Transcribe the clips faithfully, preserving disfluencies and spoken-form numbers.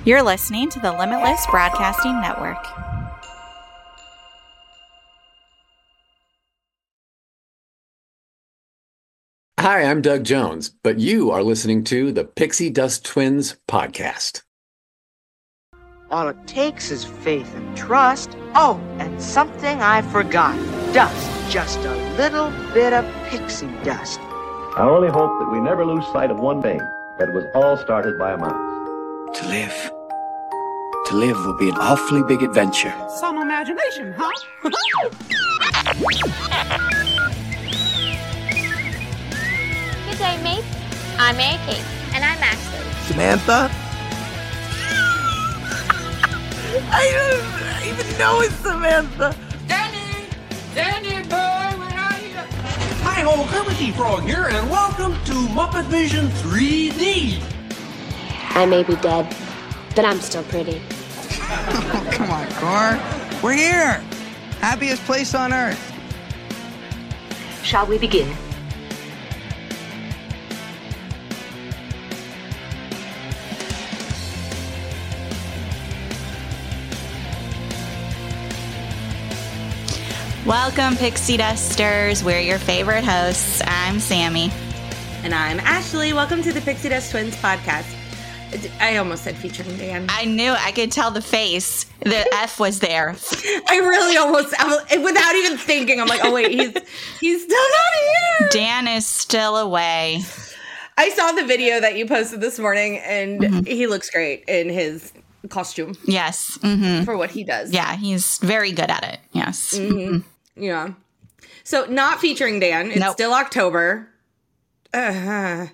You're listening to the Limitless Broadcasting Network. Hi, I'm Doug Jones, but you are listening to the Pixie Dust Twins podcast. All it takes is faith and trust. Oh, and something I forgot. Dust. Just a little bit of pixie dust. I only hope that we never lose sight of one thing, that it was all started by a mouse. To live. To live will be an awfully big adventure. Some imagination, huh? Good day, mates. I'm Mary Kate. And I'm Ashley. Samantha? I don't even know it's Samantha. Danny! Danny boy, where are you? Hi-ho, Kermit the Frog here, and welcome to Muppet Vision three D. I may be dead, but I'm still pretty. Oh, come on, Gar. We're here. Happiest place on earth. Shall we begin? Welcome, Pixie Dusters. We're your favorite hosts. I'm Sammy. And I'm Ashley. Welcome to the Pixie Dust Twins podcast. I almost said featuring Dan. I knew. I could tell the face. The F was there. I really almost, without even thinking, I'm like, oh, wait, he's he's still not here. Dan is still away. I saw the video that you posted this morning, and mm-hmm. he looks great in his costume. Yes. Mm-hmm. For what he does. Yeah, he's very good at it. Yes. Mm-hmm. Yeah. So not featuring Dan. It's nope. still October. Uh,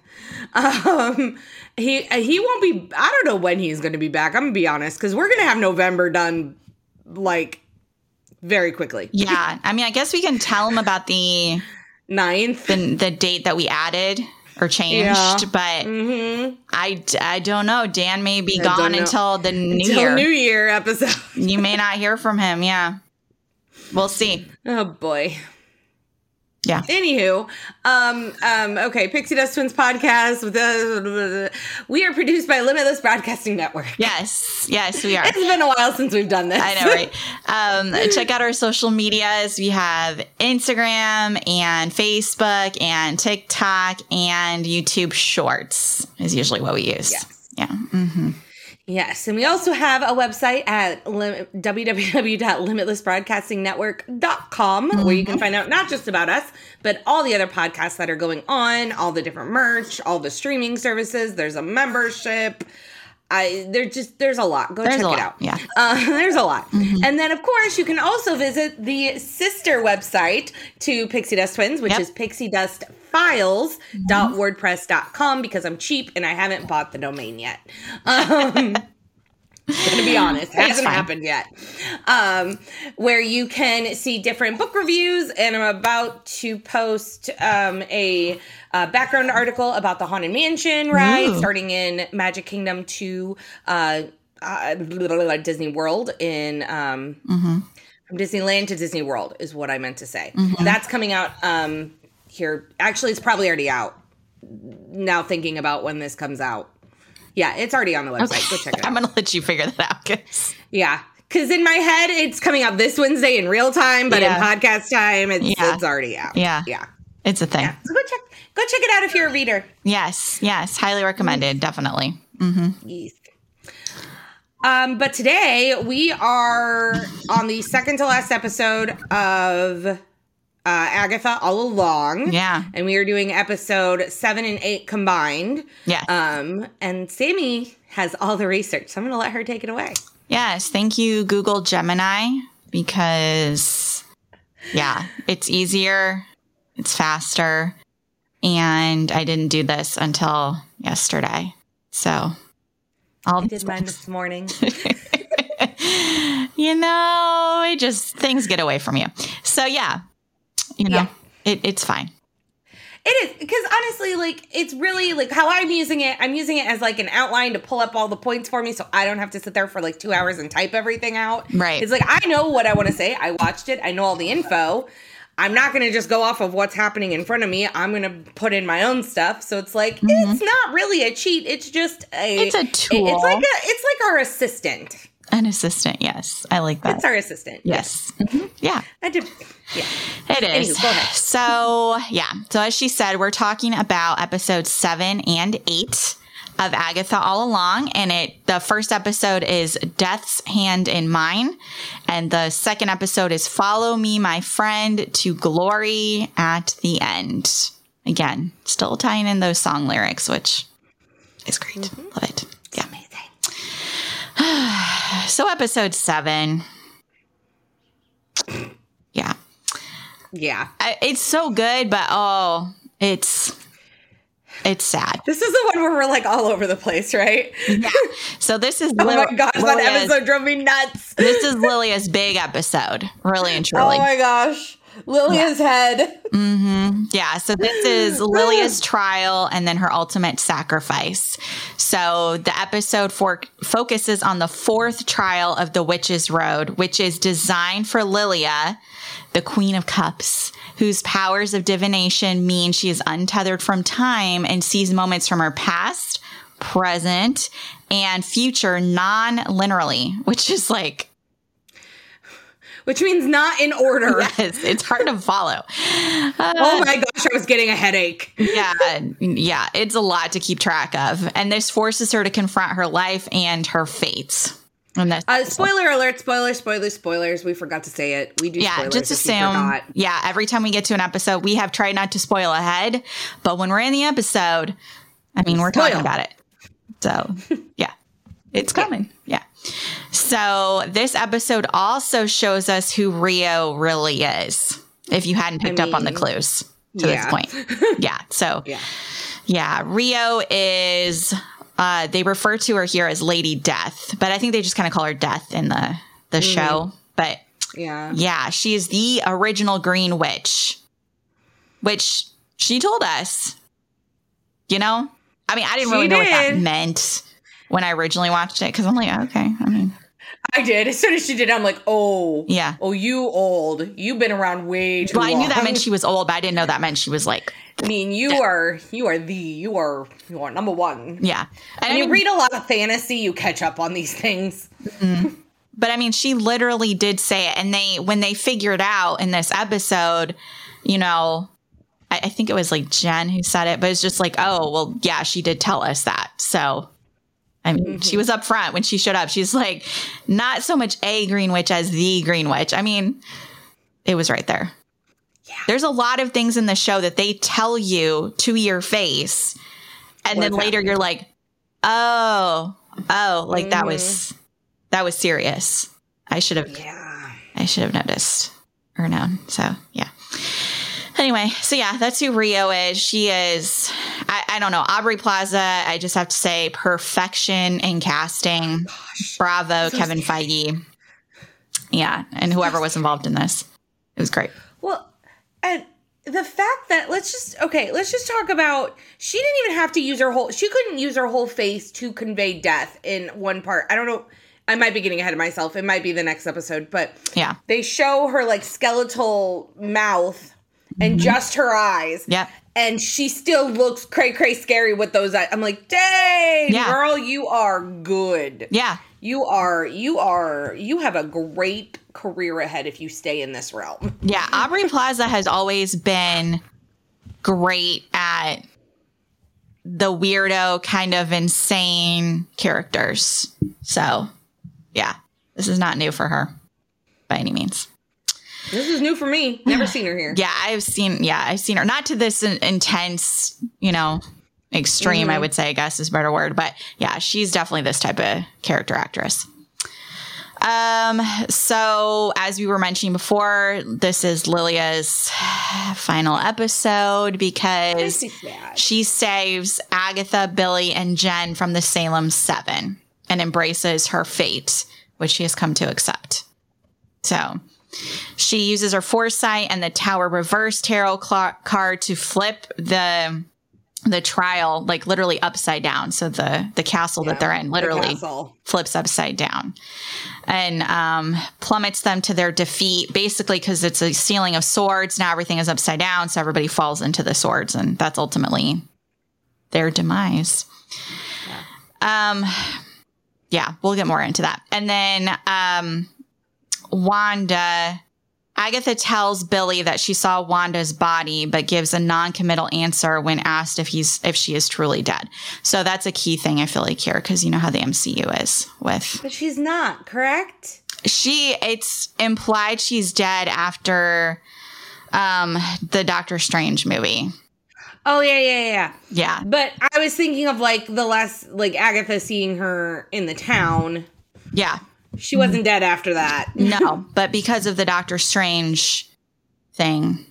um, he he won't be. I don't know when he's going to be back. I'm gonna be honest, because we're gonna have November done like very quickly. Yeah. I mean, I guess we can tell him about the ninth, the, the date that we added or changed, yeah. but mm-hmm. I, I don't know. Dan may be I gone until the New until Year. New Year episode. You may not hear from him. Yeah. We'll see. Oh, boy. Yeah. Anywho, um, um, okay, Pixie Dust Twins podcast. With the, we are produced by Limitless Broadcasting Network. Yes, yes, we are. It's been a while since we've done this. I know, right? Um, check out our social medias. We have Instagram and Facebook and TikTok and YouTube Shorts is usually what we use. Yes. Yeah. Mm-hmm. Yes, and we also have a website at lim- w w w dot limitless broadcasting network dot com mm-hmm. where you can find out not just about us, but all the other podcasts that are going on, all the different merch, all the streaming services. There's a membership. I there's just there's a lot. Go there's check it lot. out. Yeah, uh, there's a lot. Mm-hmm. And then of course you can also visit the sister website to Pixie Dust Twins, which yep. is pixie dust files dot wordpress dot com, because I'm cheap and I haven't bought the domain yet. Um, gonna be honest, it hasn't happened yet. Um, where you can see different book reviews, and I'm about to post um, a uh, background article about the Haunted Mansion ride, Ooh. starting in Magic Kingdom to uh, uh, Disney World in um, mm-hmm. from Disneyland to Disney World is what I meant to say. Mm-hmm. That's coming out um, here. Actually, it's probably already out. Now thinking about when this comes out. Yeah, it's already on the website. Okay. Go check it out. I'm going to let you figure that out, guys. Yeah, because in my head, it's coming out this Wednesday in real time, but yeah. in podcast time, it's, yeah. it's already out. Yeah. Yeah. It's a thing. Yeah. So go check go check it out if you're a reader. Yes. Yes. Highly recommended. Mm-hmm. Definitely. Mm-hmm. Yes. Um, but today, we are on the second to last episode of... Uh, Agatha All Along. Yeah. And we are doing episode seven and eight combined. Yeah. Um, and Sammy has all the research, so I'm going to let her take it away. Yes. Thank you, Google Gemini, because, yeah, it's easier, it's faster, and I didn't do this until yesterday. So, I'll I did mine this morning. You know, it just, things get away from you. So, yeah. You know, yeah. it, it's fine. It is, because honestly, like, it's really, like, how I'm using it, I'm using it as, like, an outline to pull up all the points for me so I don't have to sit there for, like, two hours and type everything out. Right. It's like, I know what I want to say. I watched it. I know all the info. I'm not going to just go off of what's happening in front of me. I'm going to put in my own stuff. So it's like, Mm-hmm. it's not really a cheat. It's just a, It's a tool. It's like a, it's like our assistant. An assistant, yes. I like that. It's our assistant. Yes. Mm-hmm. Yeah. I did. Yeah. It is. Anywho, go ahead. So, yeah. So, as she said, we're talking about episodes seven and eight of Agatha All Along. And it the first episode is Death's Hand in Mine. And the second episode is Follow Me, My Friend, to Glory at the End. Again, still tying in those song lyrics, which is great. Mm-hmm. Love it. Yeah. Amazing. So episode seven. Yeah. Yeah. I, it's so good, but oh, it's it's sad. This is the one where we're like all over the place, right? Yeah. So this is Oh Lil- my gosh, that Lilia's- episode drove me nuts. This is Lilia's big episode, really and truly. Oh my gosh. Lilia's head. Mm-hmm. Yeah. So this is Lilia's trial and then her ultimate sacrifice. So the episode for- focuses on the fourth trial of the Witch's Road, which is designed for Lilia, the Queen of Cups, whose powers of divination mean she is untethered from time and sees moments from her past, present, and future non-linearly, which is like, Which means not in order. yes, it's hard to follow. Uh, Oh my gosh, I was getting a headache. yeah, yeah, it's a lot to keep track of. And this forces her to confront her life and her fates. And that's Uh, spoiler alert, spoilers, spoilers, spoilers. We forgot to say it. We do yeah, spoilers just if you assume. forgot. Yeah, every time we get to an episode, we have tried not to spoil ahead. But when we're in the episode, I mean, we're Spoil. talking about it. So, yeah, it's coming. Yeah. So this episode also shows us who Rio really is, if you hadn't picked I up on the mean, clues to yeah. this point. Yeah. So, Yeah. yeah, Rio is, uh, they refer to her here as Lady Death, but I think they just kind of call her Death in the, the Mm-hmm. show. But Yeah. yeah, she is the original Green Witch, which she told us, you know, I mean, I didn't She really know what that did. meant when I originally watched it because I'm like, okay, I mean, I did. As soon as she did, I'm like, oh. Yeah. Oh, you old. You've been around way too well, I long. knew that meant she was old, but I didn't know that meant she was like, I mean, you are, you are the, you are, you are number one. yeah. And When I you mean, read a lot of fantasy, you catch up on these things. but I mean, she literally did say it. And they, when they figured out in this episode, you know, I, I think it was like Jen who said it, but it's just like, oh, well, yeah, she did tell us that. So, I mean, Mm-hmm. she was up front when she showed up. She's like, not so much a Green Witch as the Green Witch. I mean, it was right there. Yeah. There's a lot of things in the show that they tell you to your face. And What's then later happening? you're like, oh, oh, like that Mm-hmm. was, that was serious. I should have, Yeah. I should have noticed or known. So, yeah. Anyway, so yeah, that's who Rio is. She is, I, I don't know, Aubrey Plaza. I just have to say perfection in casting. Bravo, So Kevin scary. Feige. Yeah. And whoever was involved in this. It was great. Well, and the fact that let's just okay, let's just talk about she didn't even have to use her whole she couldn't use her whole face to convey death in one part. I don't know. I might be getting ahead of myself. It might be the next episode, but Yeah. they show her like skeletal mouth and just her eyes. Yep. And she still looks cray cray scary with those eyes. I'm like, dang, Yeah. girl, you are good. Yeah. You are, you are, you have a great career ahead if you stay in this realm. Yeah. Aubrey Plaza has always been great at the weirdo kind of insane characters. So, yeah, this is not new for her by any means. This is new for me. Never seen her here. Yeah, I've seen, yeah, I've seen her. Not to this in- intense, you know, extreme, I would say, I guess is a better word. But yeah, she's definitely this type of character actress. Um, so as we were mentioning before, this is Lilia's final episode because she saves Agatha, Billy, and Jen from the Salem Seven and embraces her fate, which she has come to accept. So she uses her foresight and the Tower Reverse Tarot cl- card to flip the the trial, like literally upside down. So the, the castle yeah, that they're in literally the flips upside down and um, plummets them to their defeat, basically because it's a ceiling of swords. Now everything is upside down. So everybody falls into the swords, and that's ultimately their demise. Yeah. Um, yeah, we'll get more into that. And then um, Wanda... Agatha tells Billy that she saw Wanda's body, but gives a non-committal answer when asked if he's if she is truly dead. So that's a key thing, I feel like, here, because you know how the M C U is with. But she's not, correct? She, it's implied she's dead after um, the Doctor Strange movie. Oh, yeah, yeah, yeah. Yeah. But I was thinking of, like, the last, like, Agatha seeing her in the town. Yeah. She wasn't dead after that. No, but because of the Doctor Strange thing.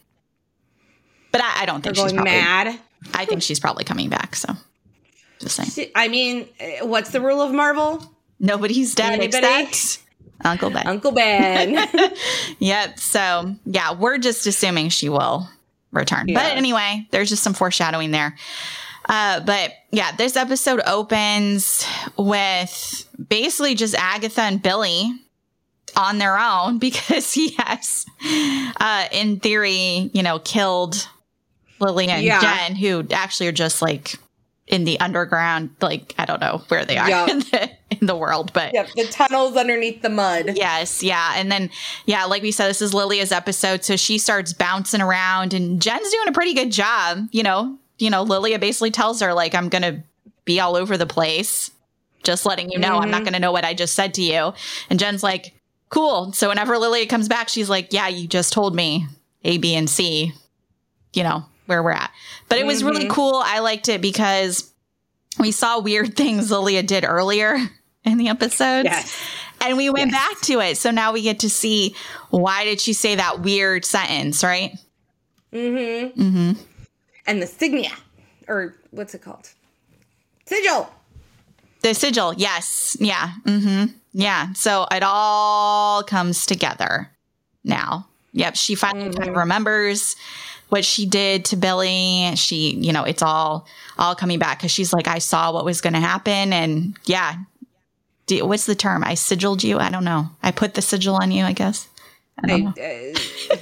But I, I don't think They're she's going probably, mad. I think she's probably coming back, so just saying. She, I mean, what's the rule of Marvel? Nobody's dead Anybody? except Uncle Ben. Uncle Ben. Yep. So, yeah, we're just assuming she will return. Yeah. But anyway, there's just some foreshadowing there. Uh, but yeah, this episode opens with basically just Agatha and Billy on their own because he has, uh, in theory, you know, killed Lily and yeah. Jen, who actually are just like in the underground, like, I don't know where they are yep. in, the, in the world, but yep, the tunnels underneath the mud. Yes. Yeah. And then, yeah, like we said, this is Lilia's episode. So she starts bouncing around and Jen's doing a pretty good job, you know. You know, Lilia basically tells her, like, I'm going to be all over the place. Just letting you know, mm-hmm. I'm not going to know what I just said to you. And Jen's like, cool. So whenever Lilia comes back, she's like, yeah, you just told me A, B, and C, you know, where we're at. But it was mm-hmm. really cool. I liked it because we saw weird things Lilia did earlier in the episodes. Yes. And we went yes. back to it. So now we get to see, why did she say that weird sentence, right? Mm-hmm. Mm-hmm. And the signia, or what's it called? Sigil. The sigil, yes. Yeah. Mm-hmm. Yeah. So it all comes together now. Yep. She finally mm-hmm. kind of remembers what she did to Billy. She, you know, it's all, all coming back because she's like, I saw what was going to happen. And yeah. Do, what's the term? I sigiled you? I don't know. I put the sigil on you, I guess. I don't know. I, uh,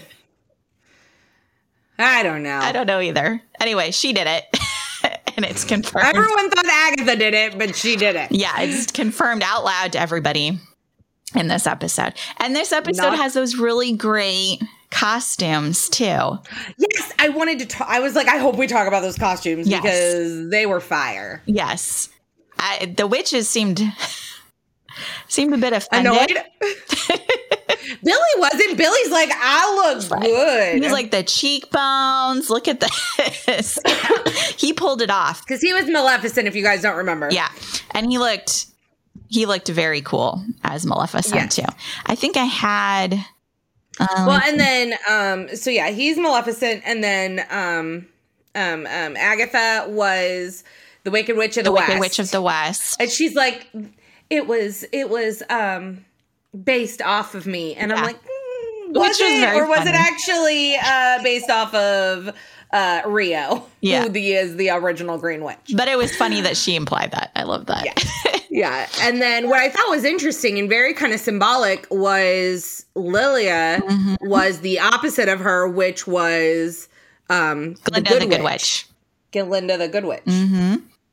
I don't know. I don't know either. Anyway, she did it. And it's confirmed. Everyone thought Agatha did it, but she did it. Yeah, it's confirmed out loud to everybody in this episode. And this episode Not- has those really great costumes, too. Yes, I wanted to talk. I was like, I hope we talk about those costumes yes. because they were fire. Yes. I, the witches seemed... seemed a bit offended. Annoyed? Billy wasn't. Billy's like, I look like, good. He's like, the cheekbones. Look at this. He pulled it off. Because he was Maleficent, if you guys don't remember. Yeah. And he looked, he looked very cool as Maleficent, yes. too. I think I had... Um, well, and then, um, so yeah, he's Maleficent. And then um, um, um, Agatha was the Wicked Witch of the, the West. Wicked Witch of the West. And she's like, it was, it was... Um, based off of me, and yeah. I'm like, mm, was Which it, was or was funny. It actually uh, based off of uh, Rio, yeah. who the, is the original Green Witch? But it was funny that she implied that. I love that. Yeah. yeah. And then what I thought was interesting and very kind of symbolic was Lilia mm-hmm. was the opposite of her, which was um, Glinda the Good, the Good Witch. Witch. Glinda the Good Witch. Mm-hmm.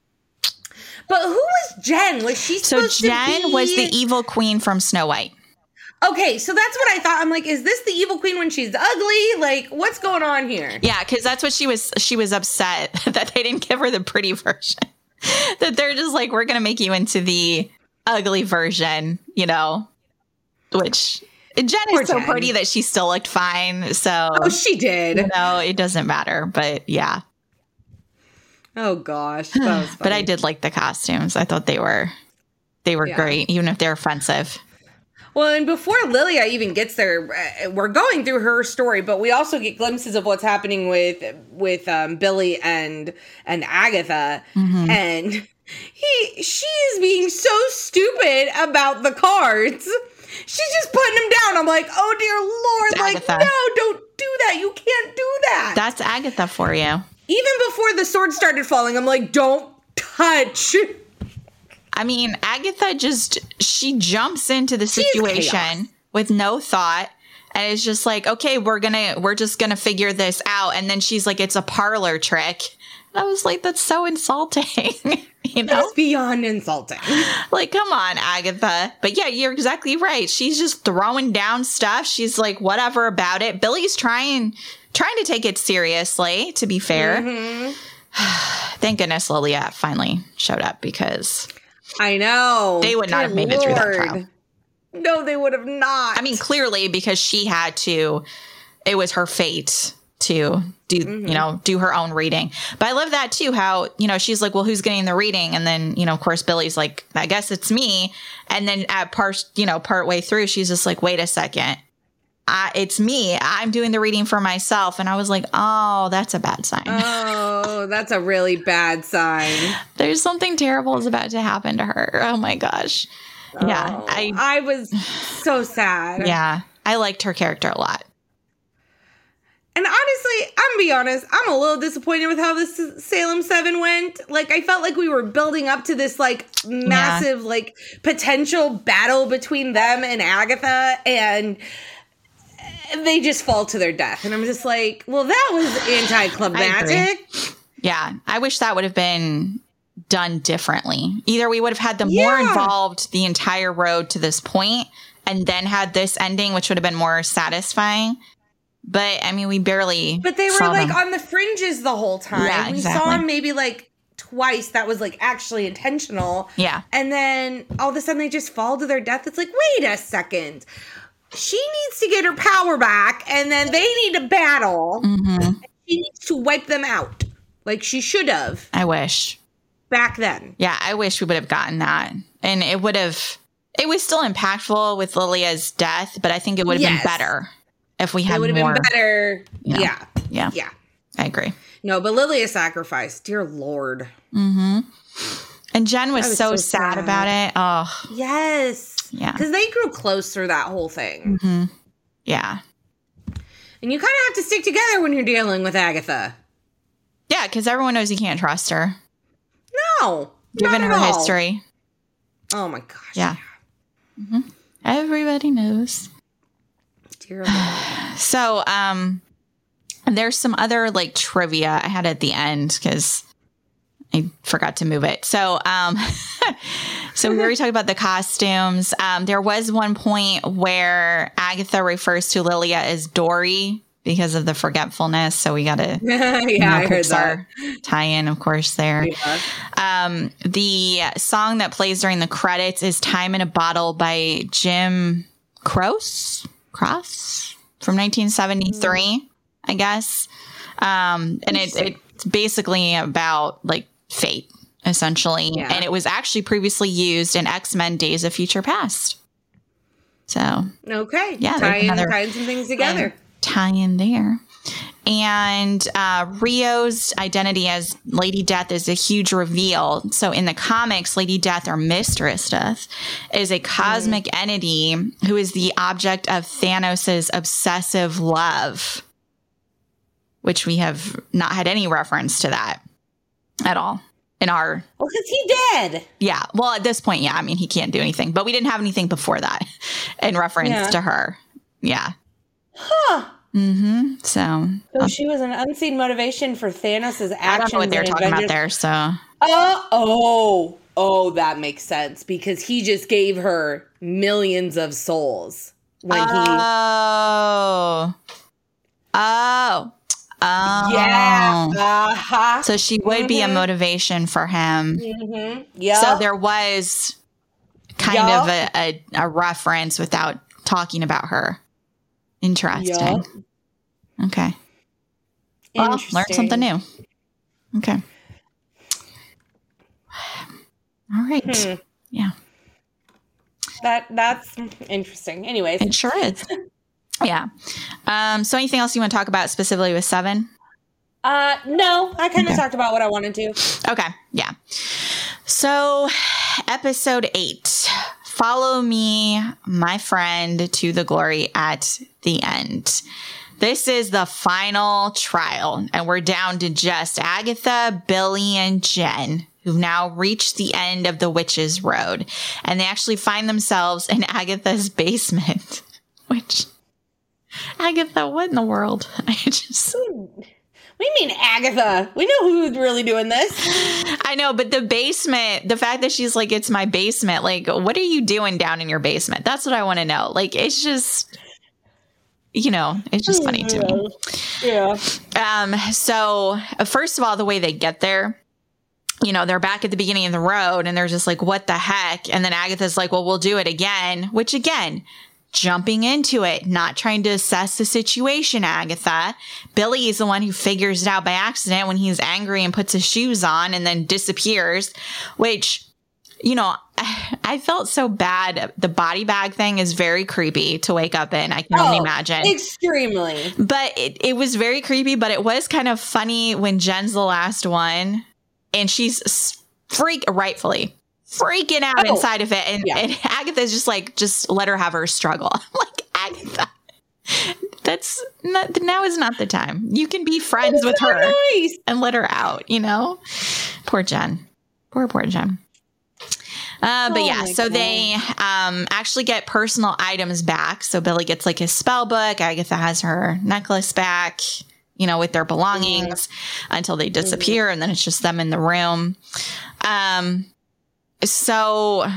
But who was Jen? Was she supposed so Jen to be... was the evil queen from Snow White. Okay, so that's what I thought. I'm like, is this the evil queen when she's ugly? Like, what's going on here? Yeah, because that's what she was. She was upset that they didn't give her the pretty version. That they're just like, we're going to make you into the ugly version, you know, which Jen Poor is so Jen. pretty that she still looked fine. So, oh, she did. You know, it doesn't matter. But yeah. Oh gosh, that was funny. But I did like the costumes. I thought they were they were yeah. great, even if they're offensive. Well, and before Lilia even gets there, uh, we're going through her story, but we also get glimpses of what's happening with with um, Billy and and Agatha, mm-hmm. and he she is being so stupid about the cards. She's just putting them down. I'm like, oh dear Lord, it's like Agatha. No, don't do that. You can't do that. That's Agatha for you. Even before the sword started falling, I'm like, don't touch. I mean, Agatha just, she jumps into the situation with no thought. And it's just like, okay, we're gonna, we're just gonna figure this out. And then she's like, it's a parlor trick. And I was like, that's so insulting. You know? That's beyond insulting. Like, come on, Agatha. But yeah, you're exactly right. She's just throwing down stuff. She's like, whatever about it. Billy's trying, trying to take it seriously, to be fair. Mm-hmm. Thank goodness Lilia finally showed up, because I know they would not Dear have made Lord. it through that trial. No, they would have not. I mean, clearly, because she had to, it was her fate to do, mm-hmm. you know, do her own reading. But I love that too, how, you know, she's like, well, who's getting the reading? And then, you know, of course, Billy's like, I guess it's me. And then at part, you know, part way through, she's just like, wait a second. I, it's me. I'm doing the reading for myself. And I was like, oh, that's a bad sign. Oh, that's a really bad sign. There's something terrible is about to happen to her. Oh my gosh. Oh, yeah. I, I was so sad. Yeah. I liked her character a lot. And honestly, I'm gonna be honest, I'm a little disappointed with how this Salem seven went. Like, I felt like we were building up to this, like, massive, yeah. like, potential battle between them and Agatha, and they just fall to their death. And I'm just like, well, that was anticlimactic. Yeah, I wish that would have been done differently. Either we would have had them yeah. more involved the entire road to this point, and then had this ending, which would have been more satisfying. But I mean, we barely. But they were saw like them. on the fringes the whole time. Yeah, we exactly. saw them maybe like twice. That was like actually intentional. Yeah. And then all of a sudden they just fall to their death. It's like, wait a second. She needs to get her power back, and then they need to battle. Mm-hmm. She needs to wipe them out, like she should have. I wish. Back then. Yeah, I wish we would have gotten that, and it would have. It was still impactful with Lilia's death, but I think it would have yes. been better if we had it would have more. been better. You know, yeah. Yeah. Yeah. I agree. No, but Lilia sacrificed. Dear Lord. Mm-hmm. And Jen was, was so, so sad, sad about it. Oh. Yes. Yeah. Because they grew close through that whole thing. Mm-hmm. Yeah. And you kind of have to stick together when you're dealing with Agatha. Yeah, because everyone knows you can't trust her. No. Given her all. history. Oh my gosh. Yeah. Mm-hmm. Everybody knows. Dear Lord. So, um, there's some other like trivia I had at the end because I forgot to move it. So, um, so we already talked about the costumes. Um, there was one point where Agatha refers to Lilia as Dory because of the forgetfulness. So we got to, yeah, you know, I heard that tie-in, of course, there. Yeah. Um, the song that plays during the credits is "Time in a Bottle" by Jim Croce. Cross from nineteen seventy-three, mm. I guess. Um, and it, it's basically about like fate, essentially. Yeah. And it was actually previously used in X-Men Days of Future Past. So, okay. Yeah. Tying, tying some things together. Tie in there. And uh, Rio's identity as Lady Death is a huge reveal. So in the comics, Lady Death, or Mistress Death, is a cosmic mm. entity who is the object of Thanos' obsessive love, which we have not had any reference to that at all in our... Well, because he dead. Yeah. Well, at this point, yeah. I mean, he can't do anything. But we didn't have anything before that in reference yeah. to her. Yeah. Huh. Mm-hmm. So, so um, she was an unseen motivation for Thanos' actions. I don't know what they're talking Avengers. About there. So, uh, oh, oh, that makes sense because he just gave her millions of souls when oh. he. Oh, oh, oh, yeah. Uh-huh. So she would mm-hmm. be a motivation for him. Mm-hmm. Yeah. So there was kind yep. of a, a, a reference without talking about her. Interesting. Yep. Okay. Well, learned something new. Okay. All right. Hmm. Yeah. That that's interesting. Anyways. It sure is. Yeah. Um, so anything else you want to talk about specifically with Seven? Uh, no, I kind of okay. talked about what I wanted to. Okay. Yeah. So episode eight. Follow me, my friend, to the glory at the end. this is the final trial, and we're down to just Agatha, Billy, and Jen, who've now reached the end of the Witch's Road. And they actually find themselves in Agatha's basement, which, Agatha, what in the world? I just... What do you mean, Agatha? We know who's really doing this. I know, but the basement, the fact that she's like, it's my basement, like, what are you doing down in your basement? That's what I want to know. Like, it's just, you know, it's just funny to me. Yeah. Um. So, first of all, the way they get there, you know, they're back at the beginning of the road and they're just like, what the heck? And then Agatha's like, well, we'll do it again, which again, jumping into it, not trying to assess the situation, Agatha. Billy is the one who figures it out by accident when he's angry and puts his shoes on and then disappears, which, you know, I felt so bad. The body bag thing is very creepy to wake up in. I can only oh, imagine. Extremely. But it, it was very creepy, but it was kind of funny when Jen's the last one and she's freak rightfully freaking out oh, inside of it. And, yeah. and Agatha's just like, just let her have her struggle. I'm like, Agatha, that's not, now is not the time. You can be friends with so her nice. and let her out, you know? Poor Jen. Poor, poor Jen. Uh, but oh yeah, so God. they um, actually get personal items back. So Billy gets like his spell book. Agatha has her necklace back, you know, with their belongings mm-hmm. until they disappear. Mm-hmm. And then it's just them in the room. Um, So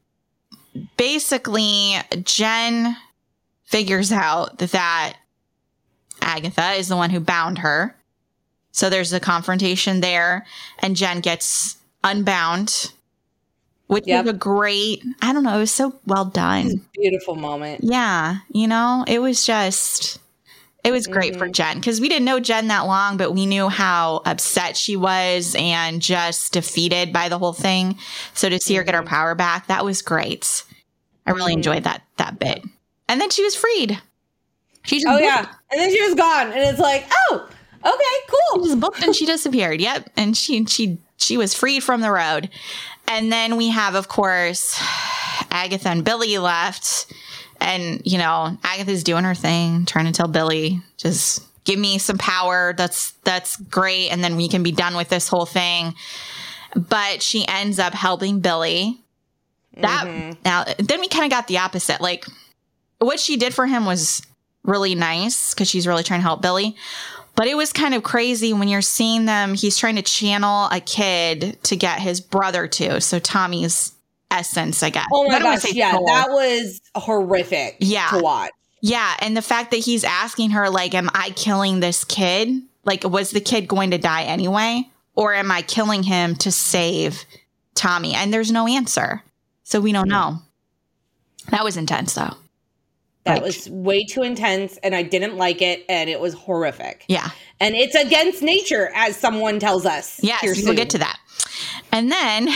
basically, Jen figures out that Agatha is the one who bound her. So there's a confrontation there, and Jen gets unbound, which yep. is a great, I don't know, it was so well done. Beautiful moment. Yeah, you know, it was just... It was great mm-hmm. for Jen because we didn't know Jen that long, but we knew how upset she was and just defeated by the whole thing. So to see mm-hmm. her get her power back, that was great. I really mm-hmm. enjoyed that that bit. And then she was freed. She just oh, booked. yeah. And then she was gone. And it's like, oh, okay, cool. She was booked and she disappeared. Yep. And she she she was freed from the road. And then we have, of course, Agatha and Billy left. And, you know, Agatha's doing her thing, trying to tell Billy, just give me some power. That's that's great. And then we can be done with this whole thing. But she ends up helping Billy. That mm-hmm. now, then we kind of got the opposite. Like, what she did for him was really nice because she's really trying to help Billy. But it was kind of crazy when you're seeing them. He's trying to channel a kid to get his brother to. So Tommy's essence, I guess. Oh my gosh, yeah, soul. That was horrific yeah. to watch. Yeah, and the fact that he's asking her, like, am I killing this kid? Like, was the kid going to die anyway? Or am I killing him to save Tommy? And there's no answer. So we don't know. That was intense, though. That like, was way too intense, and I didn't like it, and it was horrific. Yeah. And it's against nature, as someone tells us. Yes, we'll get to that. And then,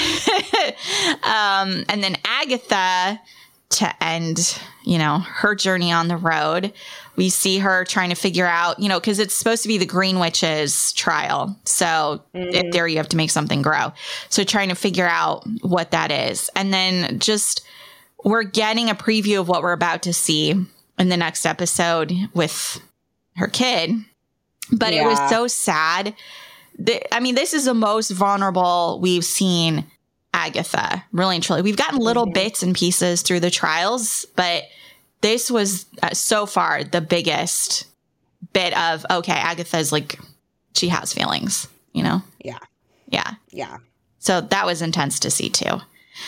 um, and then Agatha, to end, you know, her journey on the road, we see her trying to figure out, you know, because it's supposed to be the Green Witch's trial. So mm-hmm. in theory, you have to make something grow. So trying to figure out what that is. And then just, we're getting a preview of what we're about to see in the next episode with her kid. But yeah. It was so sad. I mean, this is the most vulnerable we've seen Agatha, really and truly. We've gotten little mm-hmm. bits and pieces through the trials, but this was uh, so far the biggest bit of, okay, Agatha's like, she has feelings, you know? Yeah. Yeah. Yeah. So that was intense to see too.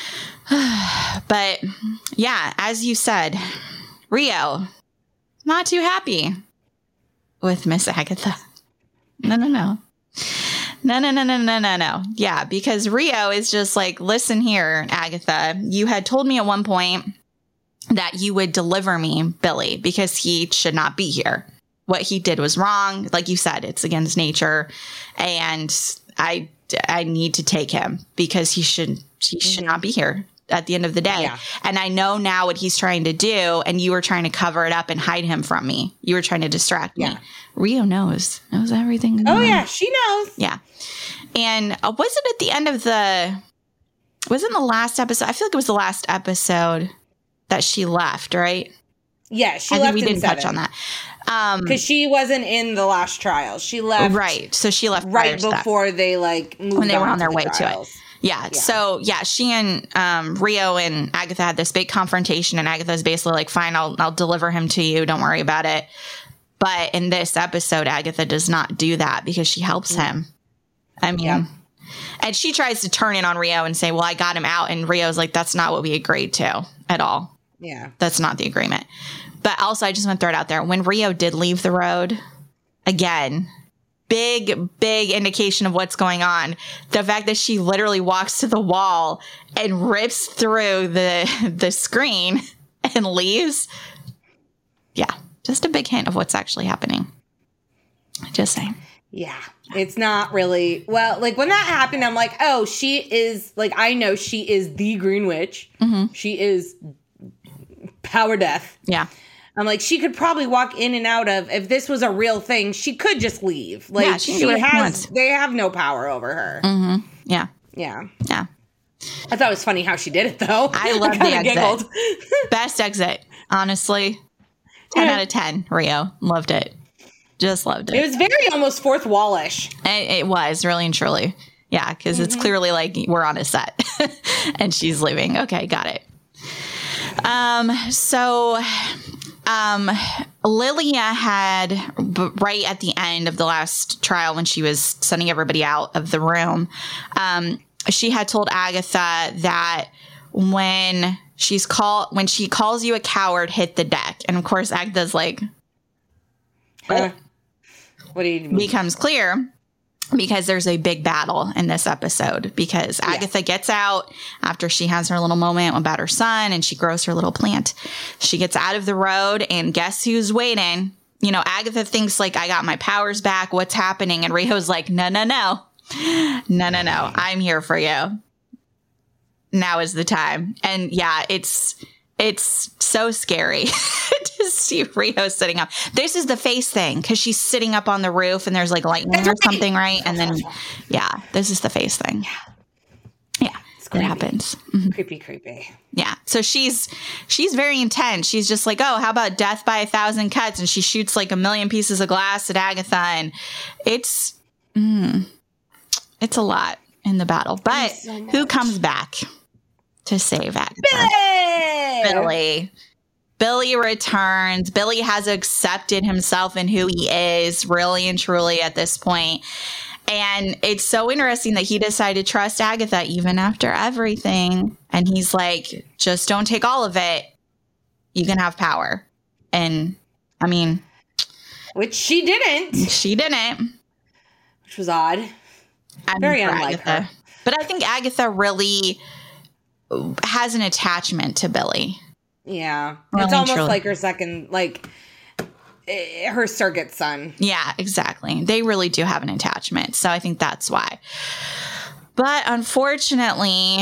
But yeah, as you said, Rio, not too happy with Miss Agatha. No, no, no. No, no, no, no, no, no, no. Yeah, because Rio is just like, listen here, Agatha, you had told me at one point that you would deliver me Billy because he should not be here. What he did was wrong. Like you said, it's against nature. And I, I need to take him because he should, he should mm-hmm. not be here at the end of the day. Yeah. And I know now what he's trying to do. And you were trying to cover it up and hide him from me. You were trying to distract yeah. me. Rio knows, knows everything. Oh, yeah. She knows. Yeah. And uh, was it at the end of the, was it in the last episode? I feel like it was the last episode that she left, right? Yeah, she I left think we in didn't seven. touch on that. Um, Because she wasn't in the last trial. She left right. So she left right prior to before that. they like moved when they were on on their to the way trials. to it. Yeah. yeah. So yeah, she and um, Rio and Agatha had this big confrontation, and Agatha's basically like, "Fine, I'll I'll deliver him to you. Don't worry about it." But in this episode, Agatha does not do that because she helps mm. him. I mean, yeah. and she tries to turn it on Rio and say, "Well, I got him out," and Rio's like, "That's not what we agreed to at all. Yeah, that's not the agreement." But also, I just want to throw it out there: when Rio did leave the road, again. Big, big indication of what's going on. The fact that she literally walks to the wall and rips through the the screen and leaves. Yeah, just a big hint of what's actually happening. Just saying. Yeah, it's not really, well, like when that happened, I'm like, oh, she is, like, I know she is the Green Witch. Mm-hmm. She is power death. Yeah. I'm like, she could probably walk in and out of, if this was a real thing, she could just leave. Like, yeah, she, she has, they have no power over her. Mm-hmm. Yeah. Yeah. Yeah. I thought it was funny how she did it, though. I love the exit. Best exit, honestly. ten yeah. out of ten, Rio. Loved it. Just loved it. It was very almost fourth wallish. It, it was, really and truly. Yeah, because mm-hmm. it's clearly like we're on a set and she's leaving. Okay, got it. Um, so... Um, Lilia had, b- right at the end of the last trial when she was sending everybody out of the room, um, she had told Agatha that when she's call when she calls you a coward, hit the deck. And of course, Agatha's like, uh, what do you mean? Becomes clear. Because there's a big battle in this episode because yeah. Agatha gets out after she has her little moment about her son and she grows her little plant. She gets out of the road and guess who's waiting? You know, Agatha thinks like, I got my powers back. What's happening? And Rio's like, no, no, no, no, no, no. I'm here for you. Now is the time. And yeah, it's, it's so scary to see Rio sitting up. This is the face thing because she's sitting up on the roof and there's like lightning or something, right? And then, yeah, this is the face thing. Yeah, yeah, it happens. Mm-hmm. Creepy, creepy. Yeah, so she's she's very intense. She's just like, oh, how about death by a thousand cuts? And she shoots like a million pieces of glass at Agatha, and it's mm, it's a lot in the battle. But so who comes back to save Agatha? Billy! Billy. Billy returns. Billy has accepted himself and who he is, really and truly at this point. And it's so interesting that he decided to trust Agatha even after everything. And he's like, just don't take all of it. You can have power. And I mean, which she didn't. She didn't. Which was odd. I'm Very unlike Agatha. her. But I think Agatha really has an attachment to Billy. Yeah. Really it's almost truly. like her second, like her surrogate son. Yeah, exactly. They really do have an attachment. So I think that's why. But unfortunately,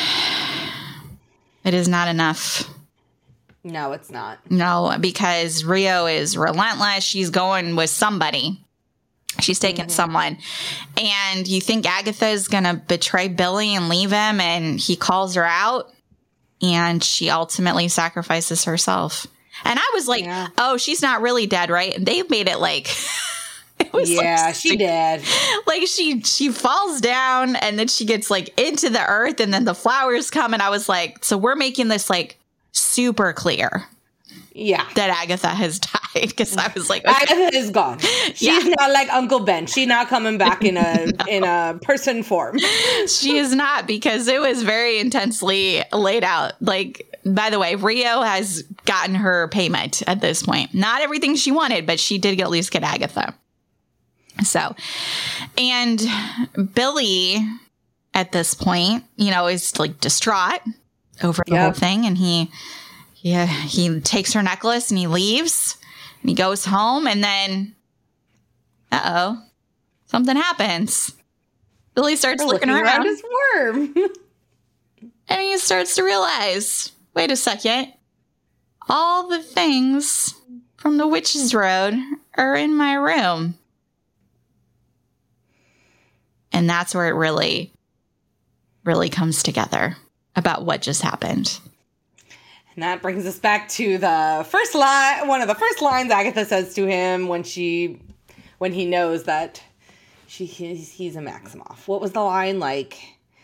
it is not enough. No, it's not. No, because Rio is relentless. She's going with somebody. She's taking mm-hmm. someone. And you think Agatha is going to betray Billy and leave him, and he calls her out, and she ultimately sacrifices herself. And I was like, yeah. oh, she's not really dead, right? And they've made it like... it was yeah, like, she did. Like she she falls down, and then she gets like into the earth, and then the flowers come, and I was like, so we're making this like super clear. Yeah. That Agatha has died. Because I was like, okay. Agatha is gone. She's yeah. not like Uncle Ben. She's not coming back in a no. in a person form. She is not, because it was very intensely laid out. Like, by the way, Rio has gotten her payment at this point. Not everything she wanted, but she did at least get Agatha. So, and Billy at this point, you know, is like distraught over the yep. whole thing. And he, yeah, he takes her necklace and he leaves. And he goes home, and then, uh-oh, something happens. Billy starts They're looking, looking around. around his worm. And he starts to realize, wait a second, all the things from the Witch's Road are in my room. And that's where it really, really comes together about what just happened. And that brings us back to the first line, one of the first lines Agatha says to him when she, when he knows that she he's, he's a Maximoff. What was the line like?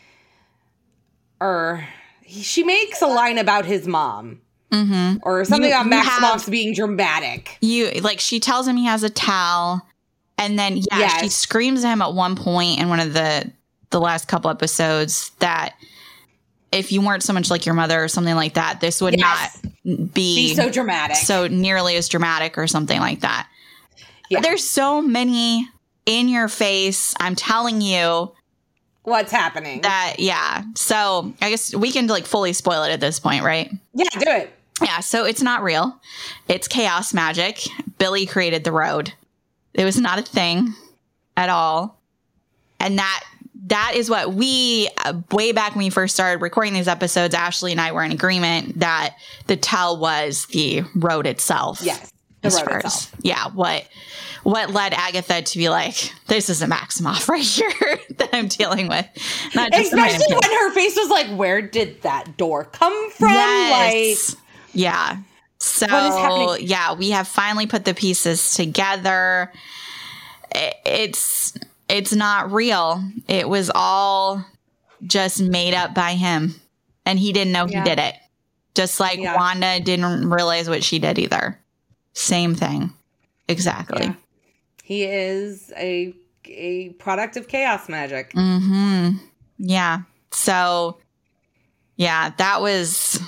Or he, she makes a line about his mom. Mm-hmm. Or something You- about you Maximoff's have- being dramatic. You like she tells him he has a towel, and then yeah, Yes. she screams at him at one point in one of the the last couple episodes that if you weren't so much like your mother or something like that, this would Yes. not be, Be so dramatic. so nearly as dramatic or something like that. Yeah. There's so many in your face. I'm telling you What's happening? that. Yeah. So I guess we can like fully spoil it at this point, right? Yeah, do it. Yeah, so it's not real. It's chaos magic. Billy created the road. It was not a thing at all. And that that is what we, uh, way back when we first started recording these episodes, Ashley and I were in agreement that the tell was the road itself. Yes, the as road far itself. As, yeah, what what led Agatha to be like, this is a Maximoff right here that I'm dealing with. Not just a random Especially kid. when her face was like, where did that door come from? Yes. Like, yeah. So, What is happening? yeah, we have finally put the pieces together. I- It's it's not real. It was all just made up by him, and he didn't know Yeah. he did it. Just like Yeah. Wanda didn't realize what she did either. Same thing. Exactly. Yeah. He is a a product of chaos magic. Mm-hmm. Yeah. So, yeah, that was...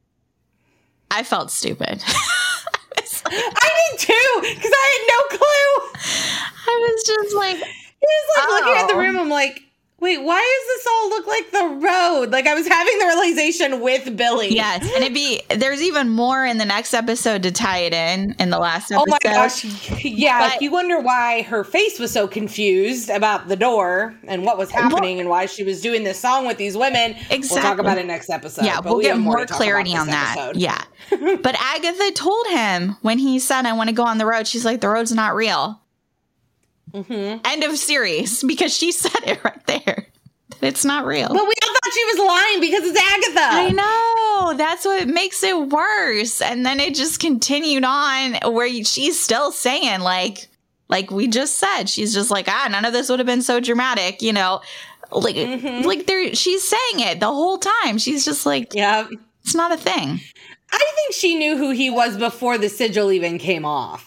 I felt stupid. I did too, because I had no clue. I was just like... He was like looking at the Oh. room. I'm like, wait, why does this all look like the road? Like I was having the realization with Billy. Yes, and it'd be there's even more in the next episode to tie it in in the last episode. Oh my gosh. Yeah. But- you wonder why her face was so confused about the door and what was happening and why she was doing this song with these women. We'll talk Exactly. about it next episode. Yeah, but we'll we get have more to talk clarity about on this that. episode. Yeah. But Agatha told him when he said, I want to go on the road, she's like, the road's not real. Mm-hmm. End of series, because she said it right there. It's not real. But we all thought she was lying because it's Agatha. I know. That's what makes it worse. And then it just continued on where you- she's still saying, like, like we just said, she's just like, ah, none of this would have been so dramatic, you know. Like, Mm-hmm. like there, she's saying it the whole time. She's just like, Yeah. it's not a thing. I think she knew who he was before the sigil even came off.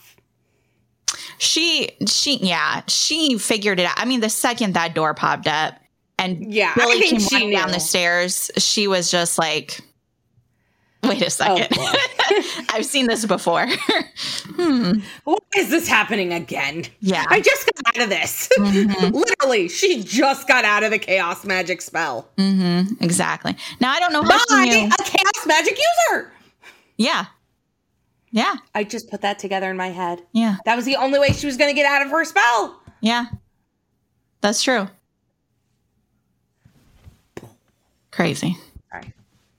She, she, yeah, she figured it out. I mean, the second that door popped up and Yeah, I Billy think came she walking down knew. the stairs, she was just like, wait a Oh, second. boy. I've seen this before. hmm. Why is this happening again? Yeah. I just got out of this. Mm-hmm. Literally, she just got out of the chaos magic spell. Mm-hmm. Exactly. Now, I don't know how By she knew. a chaos magic user. Yeah. Yeah. I just put that together in my head. Yeah. That was the only way she was going to get out of her spell. Yeah. That's true. Crazy. Sorry.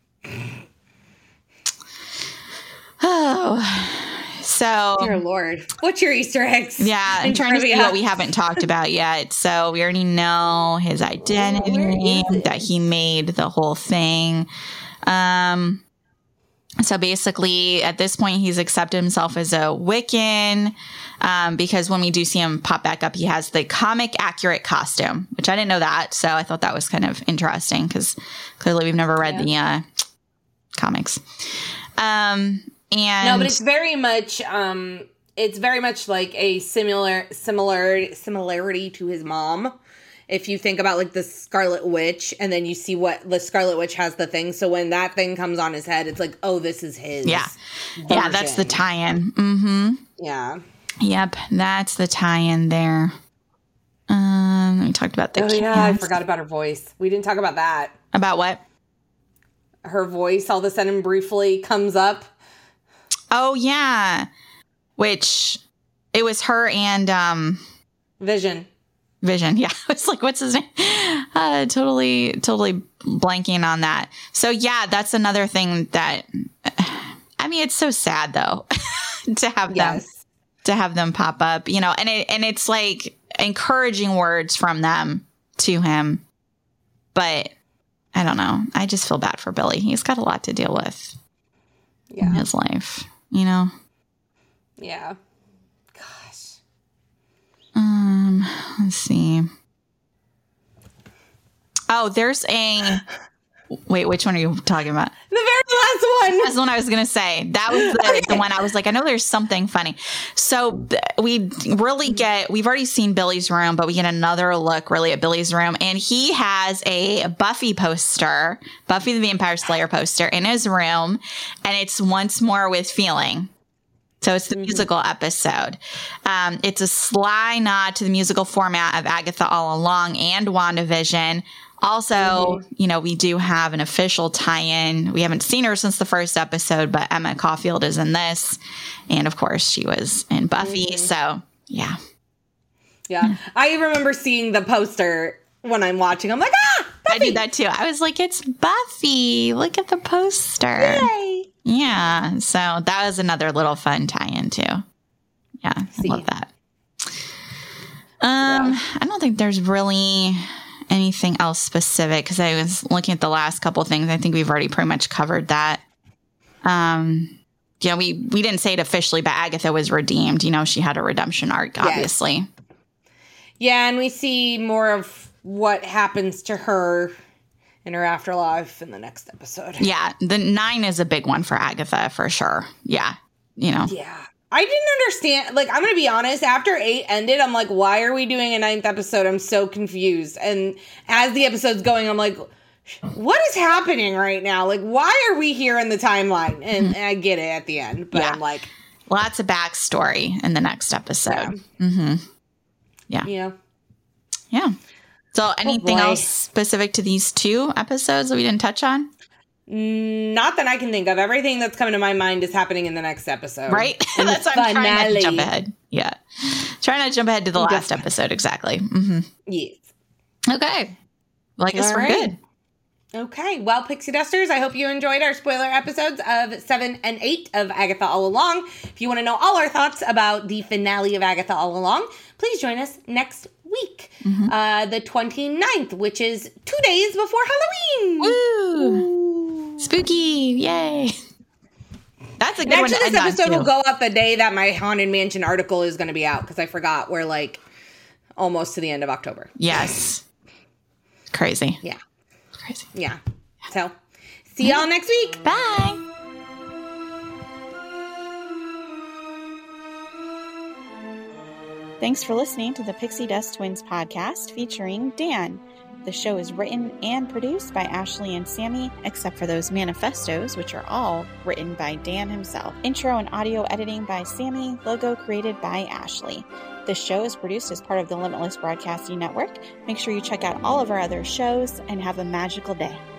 Oh. So. Dear Lord. What's your Easter eggs? Yeah, I'm and trying to see trivia? what we haven't talked about yet. So we already know his identity, that he made the whole thing. Um, so basically, at this point, he's accepted himself as a Wiccan um, because when we do see him pop back up, he has the comic accurate costume, which I didn't know that. So I thought that was kind of interesting because clearly we've never read Yeah. the uh, comics. Um, and No, but it's very much um it's very much like a similar similar similarity to his mom. If you think about like the Scarlet Witch and then you see what the Scarlet Witch has the thing, so when that thing comes on his head, it's like, oh, this is his. yeah, yeah, that's the version. tie-in. Mm-hmm. Yeah. Yep, that's the tie-in there. Um, we talked about the Oh yeah, I cast. forgot about her voice. We didn't talk about that. About what? Her voice all of a sudden briefly comes up. Oh yeah, which it was her and um Vision. Vision. Yeah, it's like, what's his name? Uh, totally, totally blanking on that. So yeah, that's another thing that. I mean, it's so sad though to have them Yes. to have them pop up, you know, and it and it's like encouraging words from them to him, but I don't know. I just feel bad for Billy. He's got a lot to deal with. yeah. in his life, you know? Yeah. Gosh. Um, let's see. Oh, there's a... Wait, which one are you talking about? The very last one. That's the one I was going to say. That was the, okay. the one I was like, I know there's something funny. So th- we really get, we've already seen Billy's room, but we get another look really at Billy's room. And he has a Buffy poster, Buffy the Vampire Slayer poster in his room. And it's Once More with Feeling. So it's the mm-hmm. musical episode. Um, it's a sly nod to the musical format of Agatha All Along and WandaVision. Also, mm-hmm. you know, we do have an official tie-in. We haven't seen her since the first episode, but Emma Caulfield is in this. And of course, she was in Buffy. Mm-hmm. So, yeah. Yeah. I remember seeing the poster when I'm watching. I'm like, ah, Buffy! I did that too. I was like, it's Buffy. Look at the poster. Yay. Yeah. So that was another little fun tie-in too. Yeah. See. I love that. Um, yeah. I don't think there's really... anything else specific, because I was looking at the last couple of things. I think we've already pretty much covered that. Um, yeah, we, we didn't say it officially, but Agatha was redeemed. You know, she had a redemption arc, obviously. Yes. Yeah, and we see more of what happens to her in her afterlife in the next episode. Yeah, the nine is a big one for Agatha, for sure. Yeah, you know. Yeah. I didn't understand. Like, I'm going to be honest. After eight ended, I'm like, why are we doing a ninth episode? I'm so confused. And as the episode's going, I'm like, what is happening right now? Like, why are we here in the timeline? And, mm-hmm. and I get it at the end, but yeah. I'm like, lots of backstory in the next episode. Yeah. Mm-hmm. Yeah. Yeah. Yeah. So anything oh else specific to these two episodes that we didn't touch on? Not that I can think of. Everything that's coming to my mind is happening in the next episode. Right? That's why I'm trying not to jump ahead. Yeah. Trying not to jump ahead to the last episode. Exactly. Mm-hmm. Yes. Okay. Well, I guess All we're right. good. Okay. Well, Pixie Dusters, I hope you enjoyed our spoiler episodes of seven and eight of Agatha All Along. If you want to know all our thoughts about the finale of Agatha All Along, please join us next week, mm-hmm. uh, the twenty-ninth, which is two days before Halloween. Woo! Woo. Spooky. Yay. That's a good and one. Actually, this episode will go up the day that my Haunted Mansion article is going to be out, because I forgot we're like almost to the end of October. Yes. Crazy. Yeah. Crazy. Yeah. So, see y'all next week. Bye. Thanks for listening to the Pixie Dust Twins podcast featuring Dan. The show is written and produced by Ashley and Sammy, except for those manifestos, which are all written by Dan himself. Intro and audio editing by Sammy, logo created by Ashley. This show is produced as part of the Limitless Broadcasting Network. Make sure you check out all of our other shows and have a magical day.